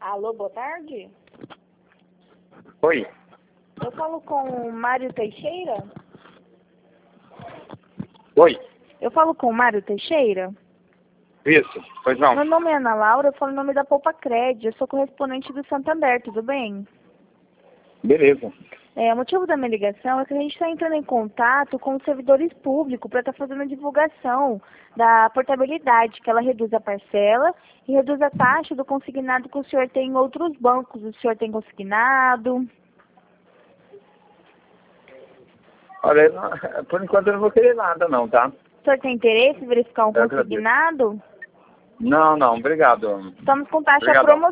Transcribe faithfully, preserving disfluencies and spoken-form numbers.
Alô, boa tarde. Oi. Eu falo com o Mário Teixeira? Oi. Eu falo com o Mário Teixeira? Isso, pois não. Meu nome é Ana Laura, eu falo em nome da Poupa Cred. Eu sou correspondente do Santander, tudo bem? Beleza. É, o motivo da minha ligação é que a gente está entrando em contato com os servidores públicos para estar fazendo a divulgação da portabilidade, que ela reduz a parcela e reduz a taxa do consignado que o senhor tem em outros bancos. O senhor tem consignado? Olha, não- por enquanto eu não vou querer nada não, tá? O senhor tem interesse em verificar um Eu agradeço. consignado? Não, não, obrigado. Estamos com taxa Obrigadão. promocional.